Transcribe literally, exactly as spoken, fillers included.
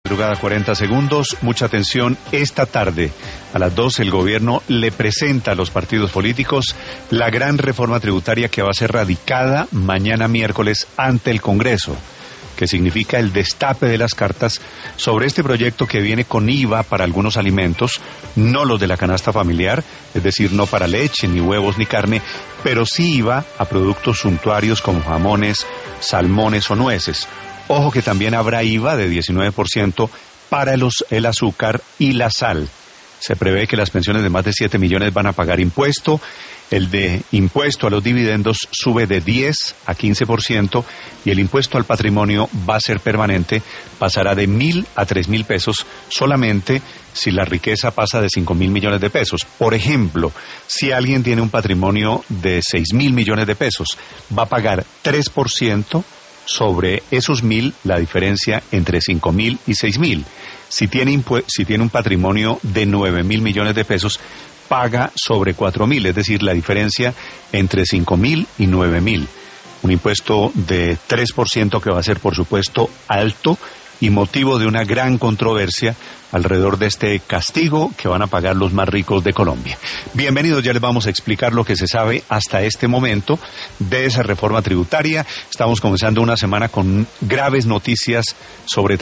Madrugada cuarenta segundos, mucha atención. Esta tarde, a las dos, el gobierno le presenta a los partidos políticos la gran reforma tributaria que va a ser radicada mañana miércoles ante el Congreso, que significa el destape de las cartas sobre este proyecto que viene con I V A para algunos alimentos, no los de la canasta familiar, es decir, no para leche, ni huevos, ni carne, pero sí I V A a productos suntuarios como jamones, salmones o nueces. Ojo que también habrá I V A de diecinueve por ciento para los, el azúcar y la sal. Se prevé que las pensiones de más de siete millones van a pagar impuesto. El de impuesto a los dividendos sube de diez a quince por ciento y el impuesto al patrimonio va a ser permanente, pasará de mil a tres mil pesos solamente si la riqueza pasa de cinco mil millones de pesos. Por ejemplo, si alguien tiene un patrimonio de seis mil millones de pesos, va a pagar tres por ciento sobre esos mil, la diferencia entre cinco mil y seis mil. Si tiene, impue- si tiene un patrimonio de nueve mil millones de pesos, paga sobre cuatro mil, es decir, la diferencia entre cinco mil y nueve mil. Un impuesto de tres por ciento que va a ser, por supuesto, alto y motivo de una gran controversia alrededor de este castigo que van a pagar los más ricos de Colombia. Bienvenidos, ya les vamos a explicar lo que se sabe hasta este momento de esa reforma tributaria. Estamos comenzando una semana con graves noticias sobre